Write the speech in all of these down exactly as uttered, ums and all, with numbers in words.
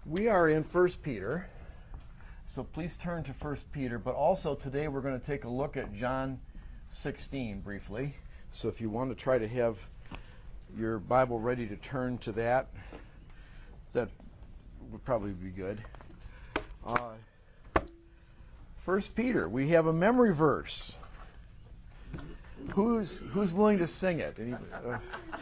We are in First Peter, so please turn to First Peter, but also today we're going to take a look at John sixteen briefly. So if you want to try to have your Bible ready to turn to that, that would probably be good. Uh, First Peter, we have a memory verse. Who's who's willing to sing it? Any, uh,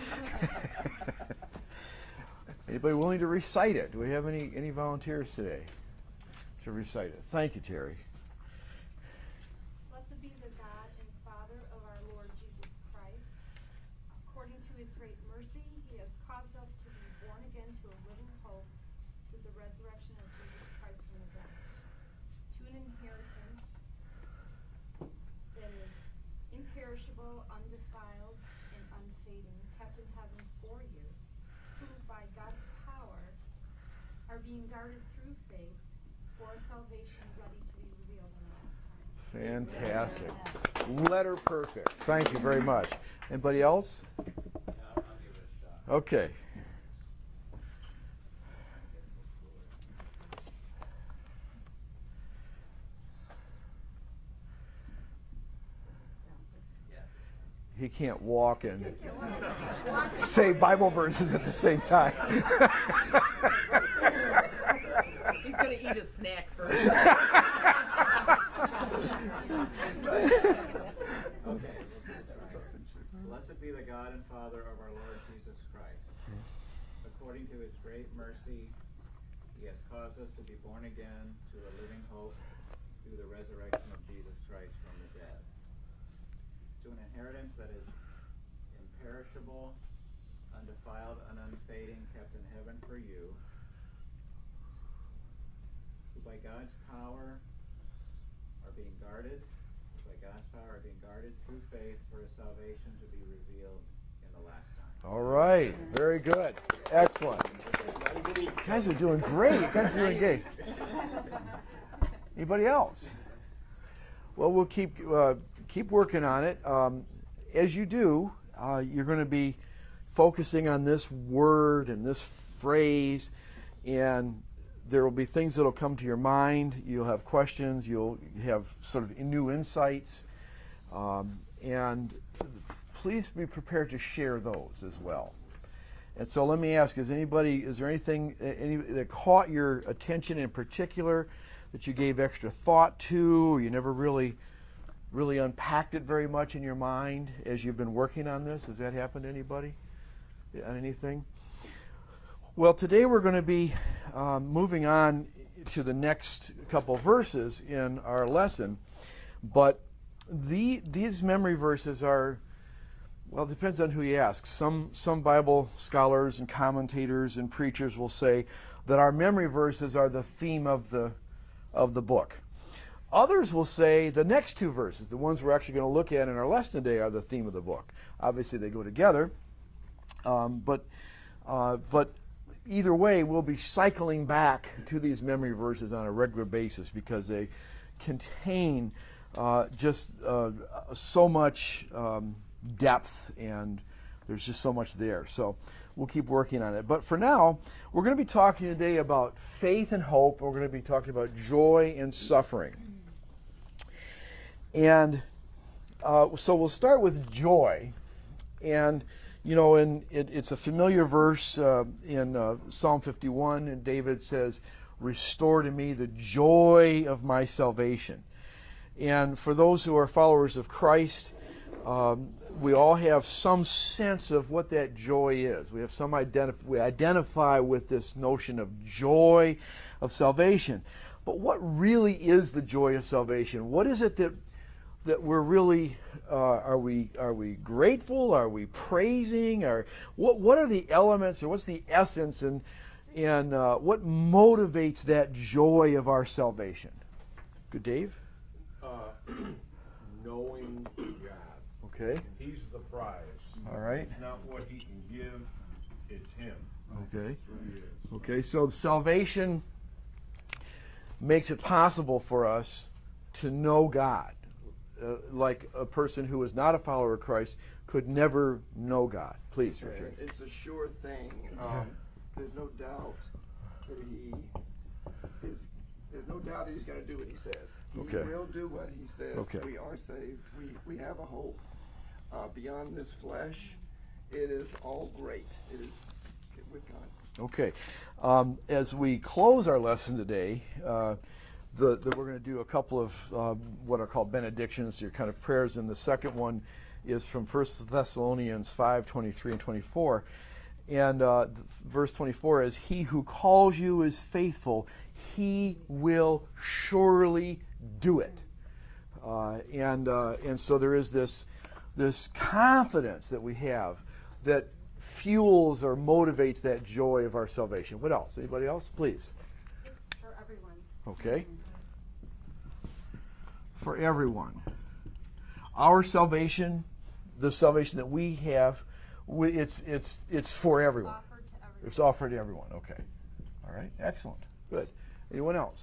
Anybody willing to recite it? Do we have any, any volunteers today to recite it? Thank you, Terry. Blessed be the God and Father of our Lord Jesus Christ. According to his great mercy, he has caused us to be born again to a living hope through the resurrection of Jesus Christ from the dead, to an inheritance that is imperishable, undefiled, and unfading, kept in heaven for you, who by God's power are being guarded through faith for a salvation ready to be revealed in the last time. Fantastic. Letter perfect. Thank you very much. Anybody else? Yeah, I'll give it a shot. Okay. He can't walk and say Bible verses at the same time. He's going to eat a snack first. Okay. Blessed be the God and Father of our Lord Jesus Christ. According to his great mercy, he has caused us to be born again to a living hope through the resurrection of Jesus Christ from the dead, to an inheritance that is imperishable, undefiled, and unfading, kept in heaven for you, who by God's power are being guarded, who by God's power are being guarded through faith for a salvation to be revealed in the last time. All right. Very good. Excellent. You guys are doing great. You guys are doing great. Anybody else? Well, we'll keep uh, keep working on it. Um, as you do, uh, you're going to be focusing on this word and this phrase, and there will be things that will come to your mind. You'll have questions. You'll have sort of new insights, um, and please be prepared to share those as well. And so, let me ask: Is anybody? Is there anything any, that caught your attention in particular that you gave extra thought to, or you never really, really unpacked it very much in your mind as you've been working on this? Has that happened to anybody? On anything? Well, today we're going to be um, moving on to the next couple verses in our lesson, but the these memory verses are, well, it depends on who you ask. Some some Bible scholars and commentators and preachers will say that our memory verses are the theme of the of the book. Others will say the next two verses, the ones we're actually going to look at in our lesson today, are the theme of the book. Obviously, they go together, um, but uh, but either way, we'll be cycling back to these memory verses on a regular basis because they contain uh, just uh, so much um, depth, and there's just so much there. So we'll keep working on it. But for now, we're going to be talking today about faith and hope. We're going to be talking about joy and suffering. And uh, so we'll start with joy. And, you know, in, it, it's a familiar verse uh, in uh, Psalm fifty-one, and David says, "Restore to me the joy of my salvation." And for those who are followers of Christ, um, we all have some sense of what that joy is. We have some identif- we identify with this notion of joy of salvation. But what really is the joy of salvation? What is it that that we're really uh, are we are we grateful? Are we praising? Or what what are the elements, or what's the essence, and and uh, what motivates that joy of our salvation? Good, Dave. Uh, knowing God. Okay. He's the prize. All right. It's not what he can give, it's him. Okay. It's who he is. Okay, so salvation makes it possible for us to know God. Uh, like a person who is not a follower of Christ could never know God. Please, Richard. It's a sure thing. Um, there's no doubt after he is, there's no doubt that he's going to do what he says. He Okay. will do what he says. Okay. We are saved. We, we have a hope uh, beyond this flesh. It is all great. It is with God. Okay. Um, as we close our lesson today, uh, the, the, we're going to do a couple of uh, what are called benedictions, your kind of prayers, and the second one is from First Thessalonians five, twenty-three and twenty-four. And uh, th- verse twenty-four is, "He who calls you is faithful. He will surely do it." Uh, and uh, and so there is this this confidence that we have that fuels or motivates that joy of our salvation. What else? Anybody else? Please. It's for everyone. Okay. For everyone. Our salvation, the salvation that we have, we, it's it's it's for everyone. Offered to everyone. It's offered to everyone. Okay. All right. Excellent. Good. Anyone else?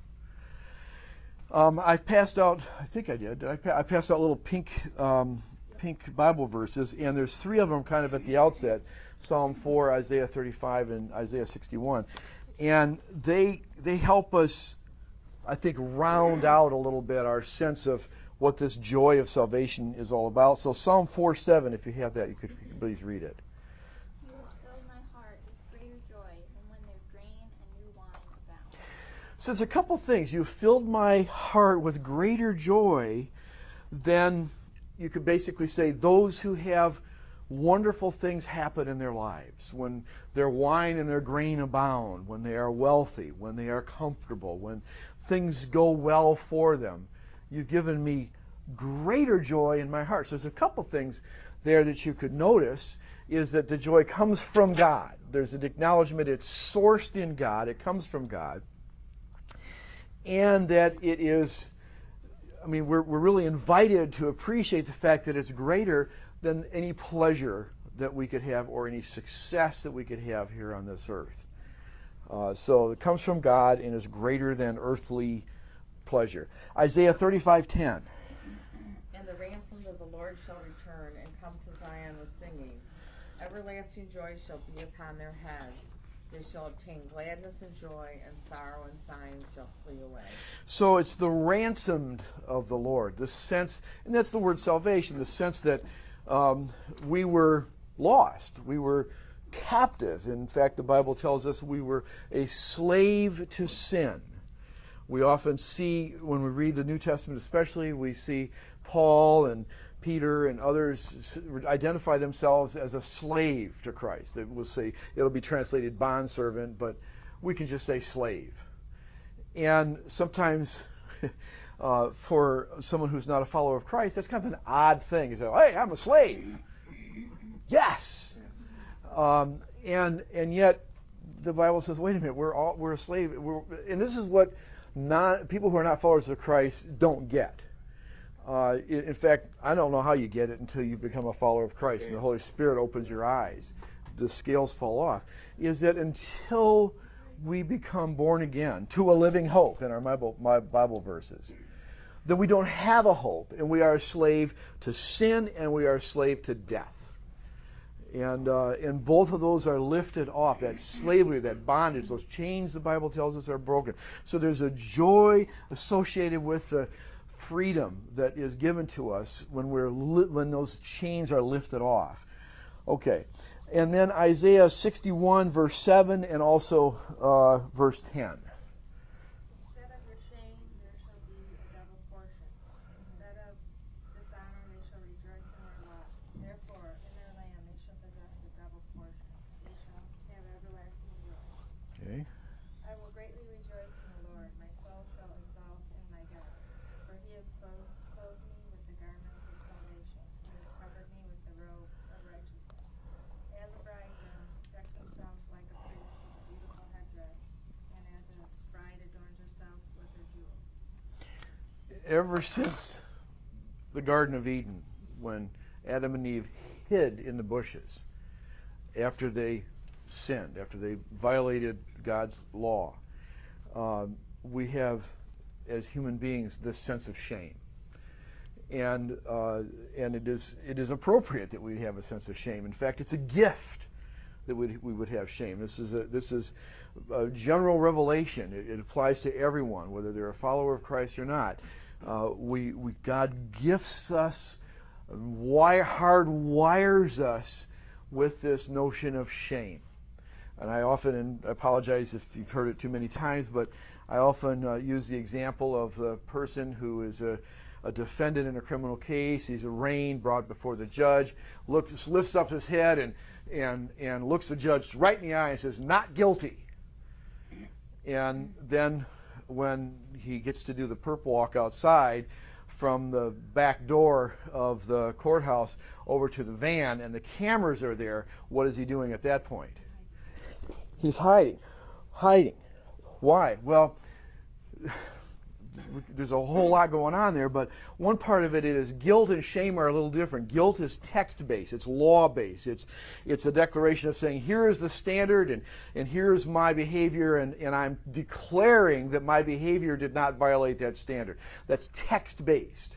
Um, I passed out. I think I did. Did I, pa- I passed out little pink um, pink Bible verses, and there's three of them kind of at the outset: Psalm four, Isaiah thirty-five, and Isaiah sixty-one, and they they help us, I think, round out a little bit our sense of what this joy of salvation is all about. So Psalm four seven, if you have that, you could please read it. You have filled my heart with greater joy than when their grain and new wine abound. So it's a couple things. You filled my heart with greater joy than, you could basically say, those who have wonderful things happen in their lives, when their wine and their grain abound, when they are wealthy, when they are comfortable, when things go well for them. You've given me greater joy in my heart. So there's a couple things there that you could notice, is that the joy comes from God. There's an acknowledgement it's sourced in God, it comes from God, and that it is, I mean, we're, we're really invited to appreciate the fact that it's greater than any pleasure that we could have or any success that we could have here on this earth. Uh, so it comes from God and is greater than earthly pleasure. Isaiah thirty-five ten. And the ransomed of the Lord shall return and come to Zion with singing. Everlasting joy shall be upon their heads. They shall obtain gladness and joy, and sorrow and sighing shall flee away. So it's the ransomed of the Lord, the sense, and that's the word salvation, the sense that um, we were lost, we were captive. In fact, the Bible tells us we were a slave to sin. We often see, when we read the New Testament especially, we see Paul and Peter and others identify themselves as a slave to Christ. It will say, it'll be translated bondservant, but we can just say slave. And sometimes uh, for someone who's not a follower of Christ, that's kind of an odd thing. You say, hey, I'm a slave. Yes. Um, and and yet the Bible says, wait a minute, we're all we're a slave. We're, and this is what not people who are not followers of Christ don't get. Uh, in, in fact, I don't know how you get it until you become a follower of Christ and the Holy Spirit opens your eyes. The scales fall off. Is that until we become born again to a living hope in our Bible, my Bible verses, then we don't have a hope, and we are a slave to sin and we are a slave to death. And uh, and both of those are lifted off. That slavery, that bondage, those chains, the Bible tells us, are broken. So there's a joy associated with the freedom that is given to us when we're li- when those chains are lifted off. Okay, and then Isaiah sixty-one, verse seven, and also uh, verse ten. Instead of your shame, there shall be a double portion. Instead of dishonor, they shall rejoice in their lot. Therefore, in their land they shall possess a double portion. They shall have everlasting joy. Okay. I will greatly rejoice in the Lord. My soul shall exalt in my God. For he has clothed, clothed me with the garments of salvation. He has covered me with the robe of righteousness. As a bridegroom decks himself like a priest with a beautiful headdress, and as a bride adorns herself with her jewels. Ever since the Garden of Eden, when Adam and Eve hid in the bushes after they sinned, after they violated God's law, um, we have, as human beings, this sense of shame. And uh, and it is it is appropriate that we have a sense of shame. In fact, it's a gift that we, we would have shame. This is a, this is a general revelation. It, it applies to everyone, whether they're a follower of Christ or not. Uh, we, we God gifts us, wire, hardwires us with this notion of shame. And I often, and I apologize if you've heard it too many times, but I often uh, use the example of the person who is a, a defendant in a criminal case. He's arraigned, brought before the judge, looks, lifts up his head and, and, and looks the judge right in the eye and says, "Not guilty." And then when he gets to do the perp walk outside from the back door of the courthouse over to the van and the cameras are there, what is he doing at that point? He's hiding. Hiding. Why? Well, there's a whole lot going on there, but one part of it is guilt and shame are a little different. Guilt is text-based. It's law-based. It's it's a declaration of saying, here is the standard, and, and here's my behavior, and, and I'm declaring that my behavior did not violate that standard. That's text-based.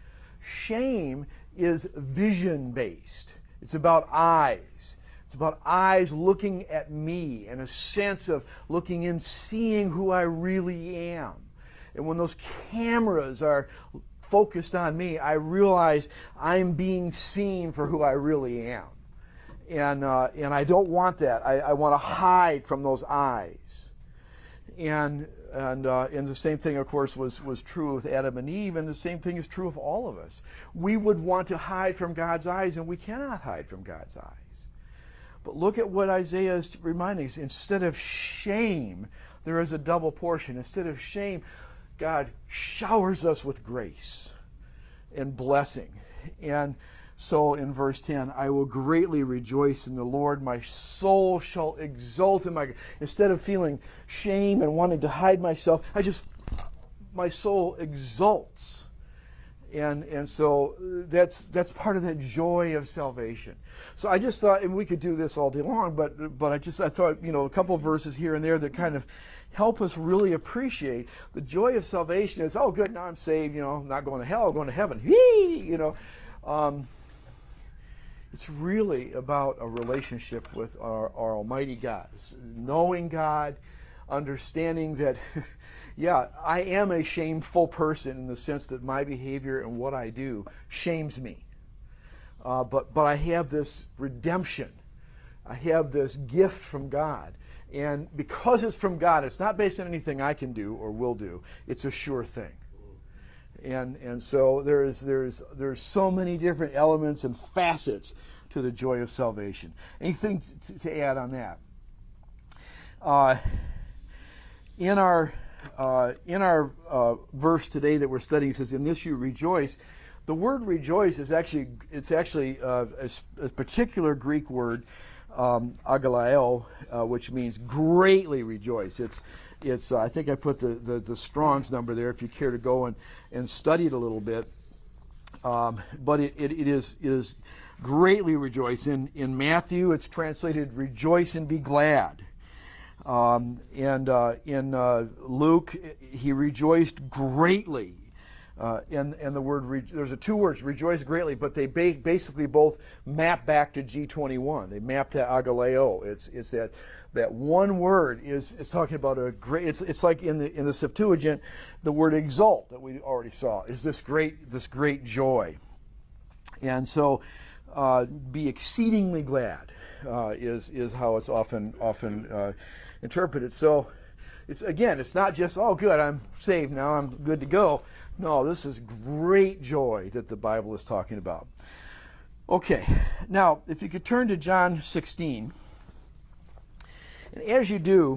Shame is vision-based. It's about eyes. It's about eyes looking at me and a sense of looking in, seeing who I really am. And when those cameras are focused on me, I realize I'm being seen for who I really am. And uh, and I don't want that. I, I want to hide from those eyes. And and uh, and the same thing, of course, was, was true with Adam and Eve, and the same thing is true of all of us. We would want to hide from God's eyes, and we cannot hide from God's eyes. But look at what Isaiah is reminding us. Instead of shame, there is a double portion. Instead of shame, God showers us with grace and blessing. And so in verse ten, I will greatly rejoice in the Lord. My soul shall exult in my God. Instead of feeling shame and wanting to hide myself, I just, my soul exults. And and so that's that's part of that joy of salvation. So I just thought, and we could do this all day long, but but I just I thought, you know, a couple of verses here and there that kind of help us really appreciate the joy of salvation. Is, oh, good, now I'm saved. You know, I'm not going to hell, I'm going to heaven. Whee! You know, um, it's really about a relationship with our, our Almighty God, it's knowing God, understanding that. Yeah, I am a shameful person in the sense that my behavior and what I do shames me. Uh, but but I have this redemption. I have this gift from God. And because it's from God, it's not based on anything I can do or will do. It's a sure thing. And and so there is there's there's so many different elements and facets to the joy of salvation. Anything to, to add on that? Uh, in our Uh, in our uh, verse today that we're studying, it says, "In this you rejoice." The word "rejoice" is actually it's actually uh, a, a particular Greek word, um, agalaio, uh, which means greatly rejoice. It's it's. Uh, I think I put the, the the Strong's number there if you care to go and, and study it a little bit. Um, but it, it, it is it is greatly rejoice. In in Matthew, it's translated "rejoice and be glad." Um, and uh, in uh, Luke, he rejoiced greatly. Uh, and, and the word, re- there's a two words, rejoice greatly, but they ba- basically both map back to G twenty-one. They map to agaleo. It's it's that that one word is is talking about a great. It's it's like in the in the Septuagint, the word exult that we already saw is this great this great joy. And so, uh, be exceedingly glad uh, is is how it's often often. Uh, interpreted. So it's again, it's not just, oh good, I'm saved now, I'm good to go. No, this is great joy that the Bible is talking about. Okay, now if you could turn to John sixteen, and as you do,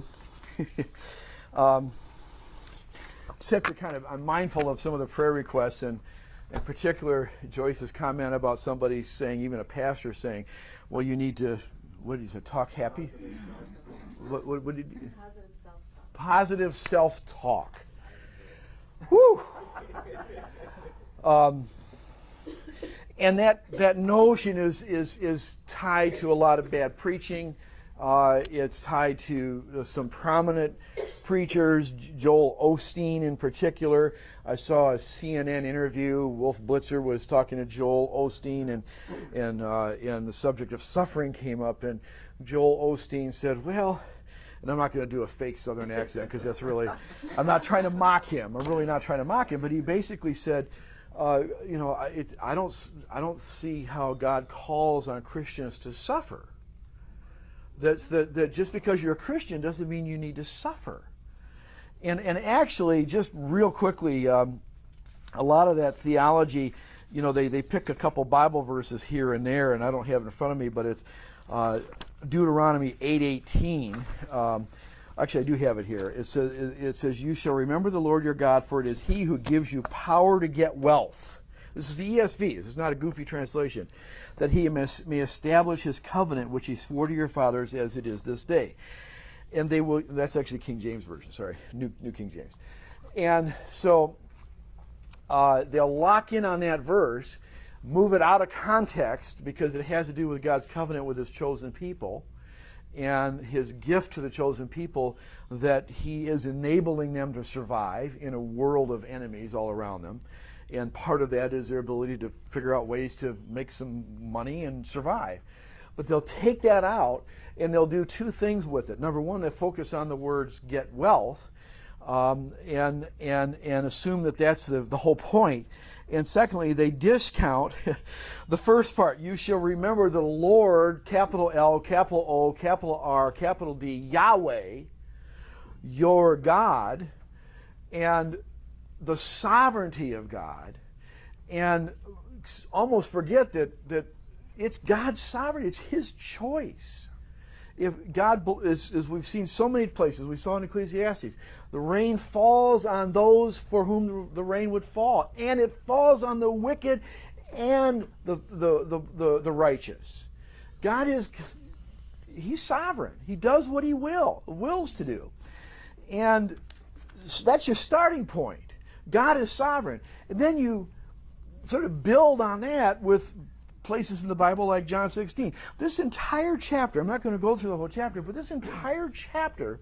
um, just have to kind of, I'm mindful of some of the prayer requests, and in particular Joyce's comment about somebody saying, even a pastor saying, well, you need to, what did he say, talk happy? What, what, what did you, Positive self-talk. Positive self-talk. Whew. Um, and that that notion is is is tied to a lot of bad preaching. Uh, it's tied to uh, some prominent preachers, Joel Osteen in particular. I saw a C N N interview. Wolf Blitzer was talking to Joel Osteen, and and uh, and the subject of suffering came up. And Joel Osteen said, well, and I'm not going to do a fake Southern accent because that's really, I'm not trying to mock him. I'm really not trying to mock him. But he basically said, uh, you know, it, I don't, I don't see how God calls on Christians to suffer. That's that, that just because you're a Christian doesn't mean you need to suffer. And and actually, just real quickly, um, a lot of that theology, you know, they, they pick a couple Bible verses here and there, and I don't have it in front of me, but it's uh, Deuteronomy eight eighteen. Um, actually, I do have it here. It says, it says, you shall remember the Lord your God, for it is he who gives you power to get wealth. This is the E S V. This is not a goofy translation. That he may establish his covenant, which he swore to your fathers as it is this day. And they will, that's actually King James Version, sorry, New, New King James. And so uh, they'll lock in on that verse, move it out of context because it has to do with God's covenant with his chosen people and his gift to the chosen people that he is enabling them to survive in a world of enemies all around them. And part of that is their ability to figure out ways to make some money and survive. But they'll take that out and they'll do two things with it. Number one, they focus on the words get wealth um, and, and, and assume that that's the, the whole point. And secondly, they discount the first part. You shall remember the Lord, capital L, capital O, capital R, capital D, Yahweh, your God, and the sovereignty of God, and almost forget that, that it's God's sovereignty. It's his choice. If God, as, as we've seen so many places, we saw in Ecclesiastes, the rain falls on those for whom the, the rain would fall, and it falls on the wicked and the, the, the, the, the righteous. God is, he's sovereign. He does what he will, wills to do. And that's your starting point. God is sovereign. And then you sort of build on that with places in the Bible like John sixteen. This entire chapter, I'm not going to go through the whole chapter, but this entire chapter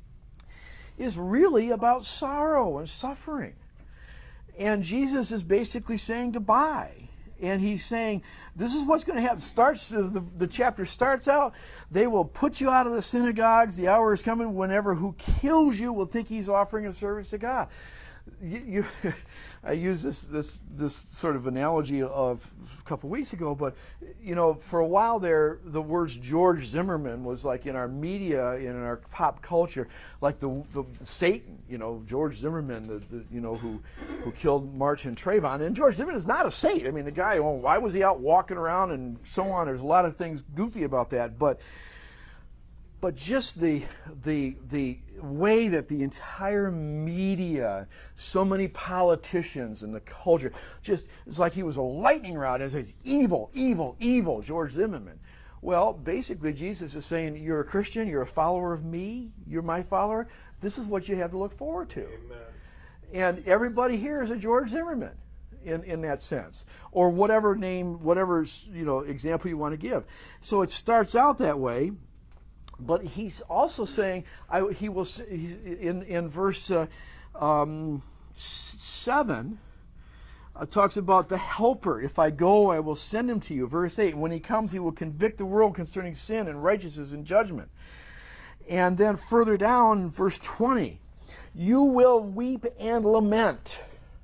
is really about sorrow and suffering. And Jesus is basically saying goodbye. And he's saying, this is what's going to happen. Starts the, the chapter starts out, they will put you out of the synagogues. The hour is coming whenever who kills you will think he's offering a service to God. You, you, I used this, this this sort of analogy of a couple weeks ago, but you know, for a while there, the words George Zimmerman was like in our media, in our pop culture, like the, the Satan. You know, George Zimmerman, the, the you know who who killed March and Trayvon. And George Zimmerman is not a saint. I mean, the guy. Well, why was he out walking around and so on? There's a lot of things goofy about that, but. But just the the the way that the entire media, so many politicians and the culture, just it's like he was a lightning rod and says, evil, evil, evil, George Zimmerman. Well, basically Jesus is saying, you're a Christian, you're a follower of me, you're my follower, this is what you have to look forward to. Amen. And everybody here is a George Zimmerman in, in that sense. Or whatever name, whatever you know example you want to give. So it starts out that way. But he's also saying, I, he will he's in in verse uh, um, seven, uh, talks about the Helper. If I go, I will send him to you. Verse eight, when he comes, he will convict the world concerning sin and righteousness and judgment. And then further down, verse twenty, you will weep and lament.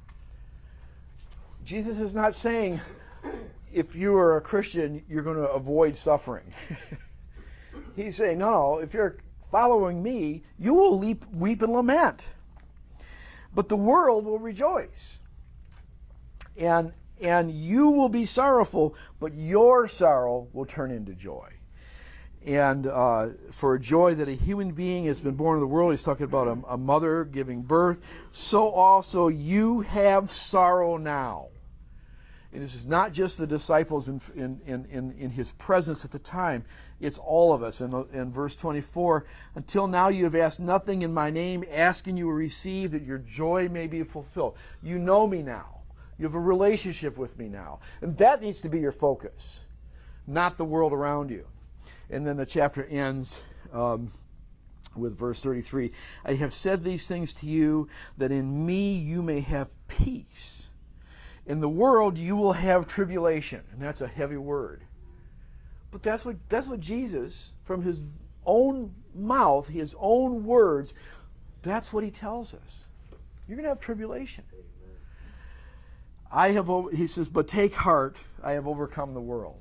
Jesus is not saying, if you are a Christian, you're going to avoid suffering. He's saying, no, no, if you're following me, you will leap, weep and lament. But the world will rejoice. And, and you will be sorrowful, but your sorrow will turn into joy. And uh, for a joy that a human being has been born in the world, he's talking about a, a mother giving birth, so also you have sorrow now. And this is not just the disciples in, in, in, in his presence at the time. It's all of us. In, in verse twenty-four, until now you have asked nothing in my name, asking you will receive that your joy may be fulfilled. You know me now. You have a relationship with me now. And that needs to be your focus, not the world around you. And then the chapter ends um, with verse thirty-three. I have said these things to you that in me you may have peace. In the world you will have tribulation. And that's a heavy word. But that's what that's what Jesus, from his own mouth, his own words, that's what he tells us. You're going to have tribulation. I have, o- he says, but take heart, I have overcome the world.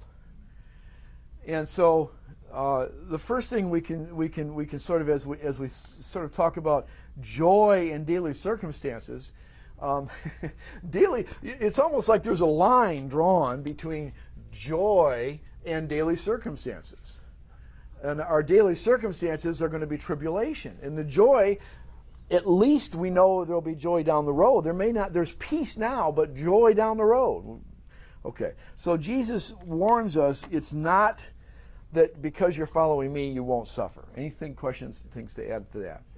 And so, uh, the first thing we can we can we can sort of as we as we s- sort of talk about joy in daily circumstances, um, daily, it's almost like there's a line drawn between joy and daily circumstances. And our daily circumstances are going to be tribulation. And the joy, at least we know there'll be joy down the road. There may not, there's peace now, but joy down the road. Okay. So Jesus warns us it's not that because you're following me, you won't suffer. Anything, questions, things to add to that?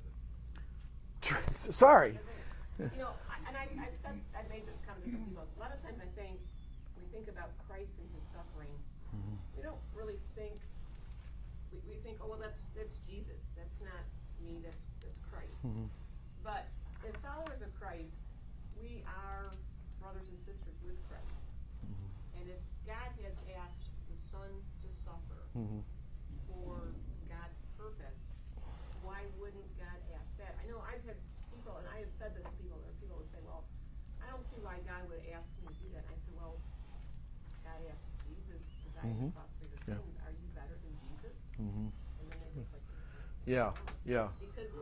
Teresa, sorry. You know, I- and I, I've said, I've made this comment to some people. A lot of times I think, we think about Christ and his suffering. We don't really think, we, we think, oh, well, that's, that's Jesus. That's not me, that's, that's Christ. But as followers of Christ, we are brothers and sisters with Christ. And if God has asked the Son to suffer for God's purpose, why wouldn't God ask that? I know I've had people, and I have said this to people, or people would say, well, I don't see why God would ask me to do that. And I said, well, God asked Jesus to die on the cross for your Yeah. sins. Are you better than Jesus? Mm-hmm. And then they just like, Yeah, yeah. because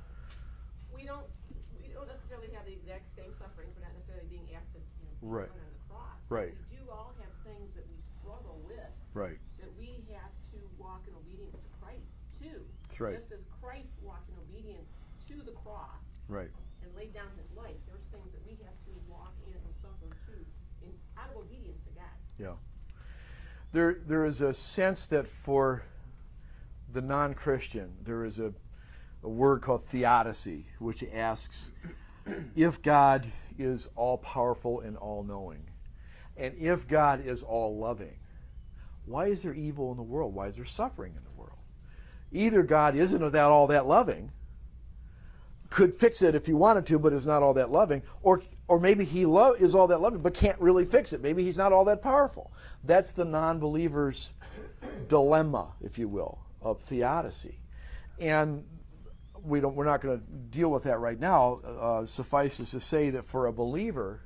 we don't we don't necessarily have the exact same sufferings. We're not necessarily being asked to, you know, be Right. on the cross. Right. We do all have things that we struggle with Right. that we have to walk in obedience to Christ too. That's right. Just as Christ walked in obedience to the cross Right. and laid down his life, there's things that we have to walk in and suffer too, in out of obedience to God. Yeah. There, there is a sense that for the non-Christian, there is a, a word called theodicy, which asks if God is all-powerful and all-knowing, and if God is all-loving, why is there evil in the world? Why is there suffering in the world? Either God isn't that all that loving, could fix it if he wanted to, but is not all that loving, or or maybe he lo- is all that loving, but can't really fix it. Maybe he's not all that powerful. That's the non-believer's dilemma, if you will, of theodicy. And we don't, we're not going to deal with that right now. Uh, suffice it to say that for a believer,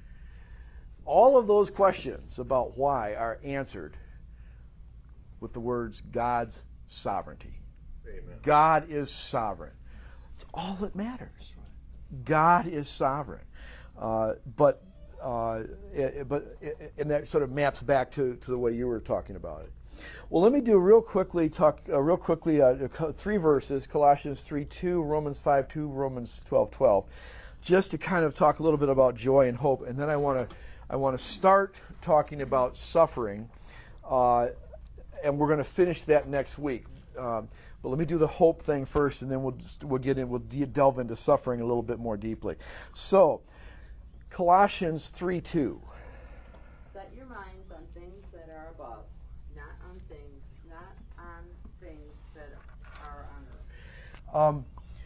all of those questions about why are answered with the words God's sovereignty. Amen. God is sovereign. It's all that matters. God is sovereign. Uh, but uh, it, but it, and that sort of maps back to, to the way you were talking about it. Well, let me do real quickly talk uh, real quickly uh, three verses: Colossians three two, Romans five two, Romans twelve twelve, just to kind of talk a little bit about joy and hope, and then I want to I want to start talking about suffering, uh, and we're going to finish that next week. Um, but let me do the hope thing first, and then we'll just, we'll get in we'll de- delve into suffering a little bit more deeply. So, Colossians three two. Set your minds on things that are above, not on things, not on things that are on earth. Um,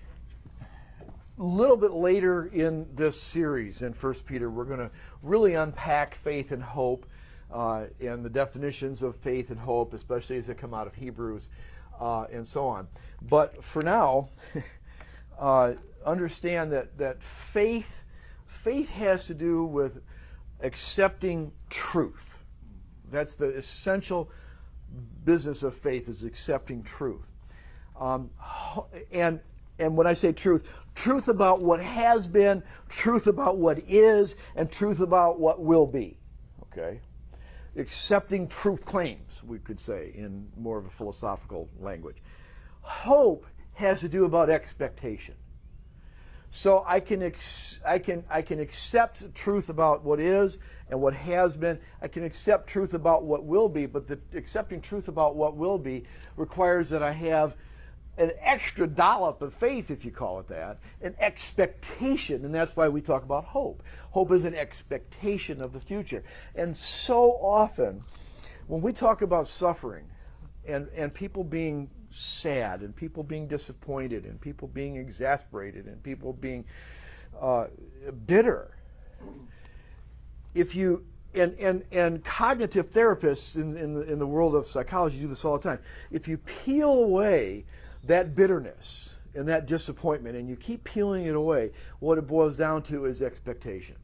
a little bit later in this series in First Peter, we're going to really unpack faith and hope uh, and the definitions of faith and hope, especially as they come out of Hebrews uh, and so on. But for now, uh, understand that, that faith, faith has to do with accepting truth. That's the essential business of faith, is accepting truth. Um, and and when I say truth, truth about what has been, truth about what is, and truth about what will be. Okay? Accepting truth claims, we could say, in more of a philosophical language. Hope has to do about expectation. So I can ex- I can I can accept truth about what is and what has been. I can accept truth about what will be, but the accepting truth about what will be requires that I have an extra dollop of faith, if you call it that, an expectation, and that's why we talk about hope. Hope is an expectation of the future. And so often, when we talk about suffering and, and people being sad and people being disappointed and people being exasperated and people being uh, bitter, if you and, and, and cognitive therapists in, in, the, in the world of psychology do this all the time. If you peel away that bitterness and that disappointment and you keep peeling it away, what it boils down to is expectations.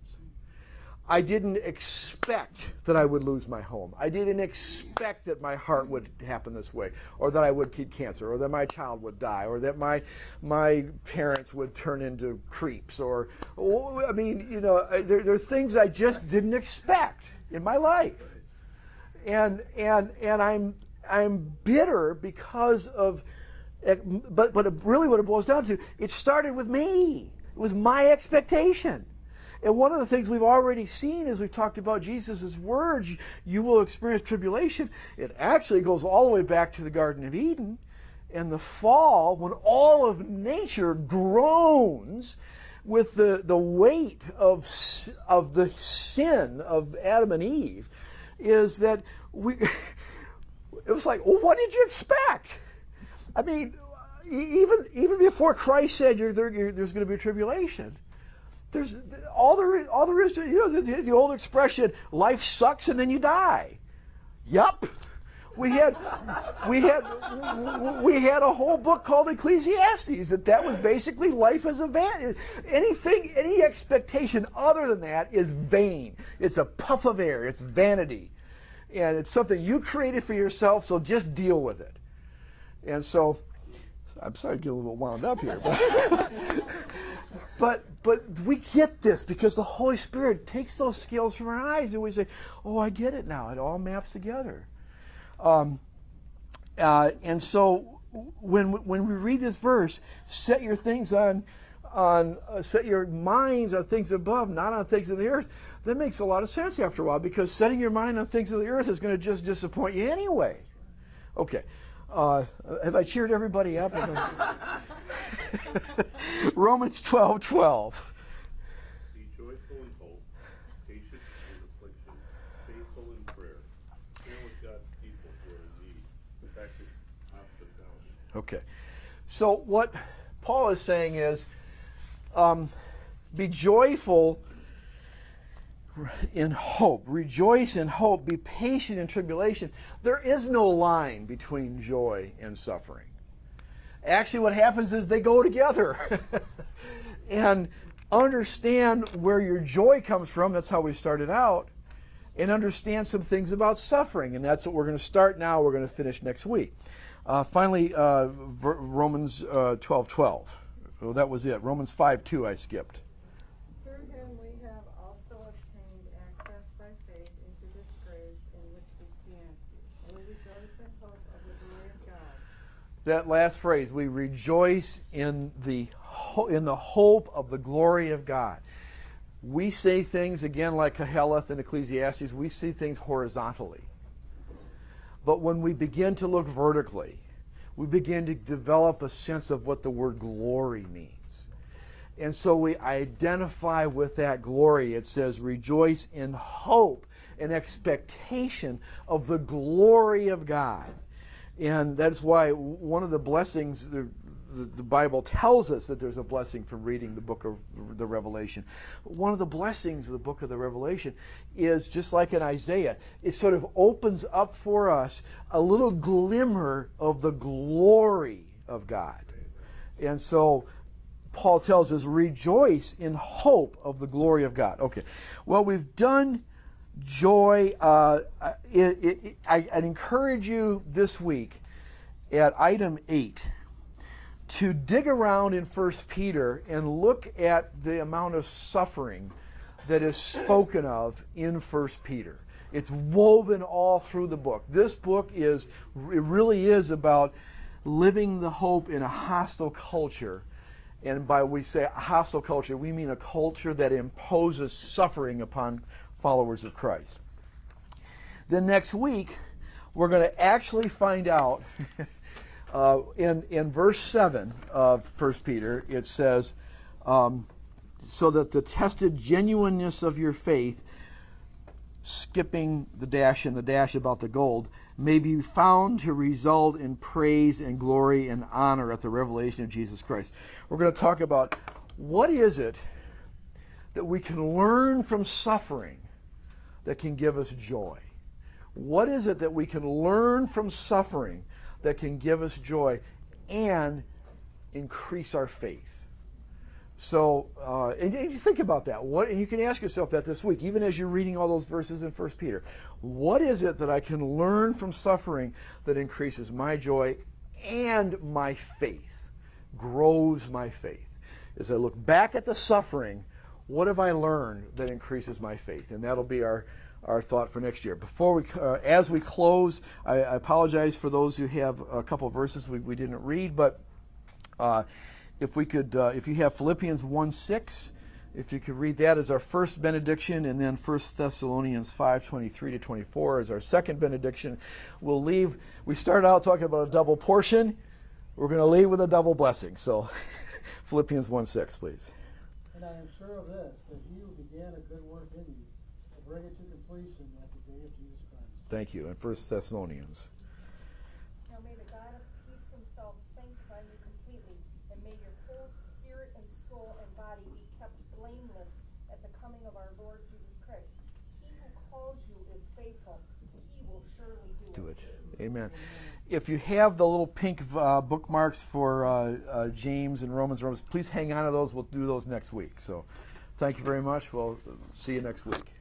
I didn't expect that I would lose my home. I didn't expect that my heart would happen this way, or that I would get cancer, or that my child would die, or that my my parents would turn into creeps, or, I mean, you know, there, there are things I just didn't expect in my life, and and and I'm I'm bitter because of, but but really what it boils down to, it started with me. It was my expectation. And one of the things we've already seen as we've talked about Jesus' words, you will experience tribulation, it actually goes all the way back to the Garden of Eden and the fall, when all of nature groans with the, the weight of, of the sin of Adam and Eve, is that we, it was like, well, what did you expect? I mean, even, even before Christ said you're, there, you're, there's going to be a tribulation, There's all there, all there is to, you know, the, the old expression, life sucks and then you die. Yup. We had, we had, we had a whole book called Ecclesiastes, that that was basically life as a van. Anything, any expectation other than that is vain. It's a puff of air. It's vanity. And it's something you created for yourself, so just deal with it. And so, I'm sorry to get a little wound up here, but... But but we get this because the Holy Spirit takes those scales from our eyes and we say, oh, I get it now. It all maps together. Um, uh, and so when when we read this verse, set your things on, on uh, set your minds on things above, not on things of the earth, that makes a lot of sense after a while, because setting your mind on things of the earth is going to just disappoint you anyway. Okay. Uh, have I cheered everybody up? Romans twelve twelve. Be joyful in hope, patient in affliction, faithful in prayer. Share with God's people who are in need. Practice hospitality. Okay. So what Paul is saying is, um, be joyful in hope. Rejoice in hope. Be patient in tribulation. There is no line between joy and suffering. Actually, what happens is they go together. And understand where your joy comes from. That's how we started out. And understand some things about suffering. And that's what we're going to start now. We're going to finish next week. Uh, finally, uh, Romans uh, twelve twelve. Well, that was it. Romans five two I skipped. Through him we have also obtained access by faith into this grace in which we stand, and we rejoice in hope of the glory of God. That last phrase, we rejoice in the ho- in the hope of the glory of God. We say things, again, like Koheleth and Ecclesiastes, we see things horizontally. But when we begin to look vertically, we begin to develop a sense of what the word glory means. And so we identify with that glory. It says, rejoice in hope and expectation of the glory of God. And that's why one of the blessings, the, the, the Bible tells us that there's a blessing from reading the book of the Revelation. One of the blessings of the book of the Revelation is, just like in Isaiah, it sort of opens up for us a little glimmer of the glory of God. And so Paul tells us, rejoice in hope of the glory of God. Okay, well, we've done joy. Uh, it, it, I, I'd encourage you this week at item eight to dig around in First Peter and look at the amount of suffering that is spoken of in First Peter. It's woven all through the book. This book is, it really is about living the hope in a hostile culture. And by we say a hostile culture, we mean a culture that imposes suffering upon followers of Christ. Then next week, we're going to actually find out, uh, in, in verse seven of First Peter, it says, um, so that the tested genuineness of your faith, skipping the dash and the dash about the gold, may be found to result in praise and glory and honor at the revelation of Jesus Christ. We're going to talk about what is it that we can learn from suffering that can give us joy? What is it that we can learn from suffering that can give us joy and increase our faith? So, uh, and, and you think about that. What, and you can ask yourself that this week, even as you're reading all those verses in First Peter. What is it that I can learn from suffering that increases my joy and my faith, grows my faith? As I look back at the suffering, what have I learned that increases my faith? And that'll be our, our thought for next year. Before we, uh, as we close, I, I apologize for those who have a couple of verses we, we didn't read, but uh, if we could, uh, if you have Philippians one six, if you could read that as our first benediction, and then First Thessalonians five twenty-three to twenty-four as our second benediction. We'll leave. We started out talking about a double portion. We're going to leave with a double blessing. So, Philippians one six, please. And I am sure of this, that he who began a good work in you will bring it to completion at the day of Jesus Christ. Thank you. And First Thessalonians. Now may the God of peace himself sanctify you completely, and may your whole spirit and soul and body be kept blameless at the coming of our Lord Jesus Christ. He who calls you is faithful. He will surely do, Do it. it. Amen. If you have the little pink uh, bookmarks for uh, uh, James and Romans, Romans, please hang on to those. We'll do those next week. So thank you very much. We'll see you next week.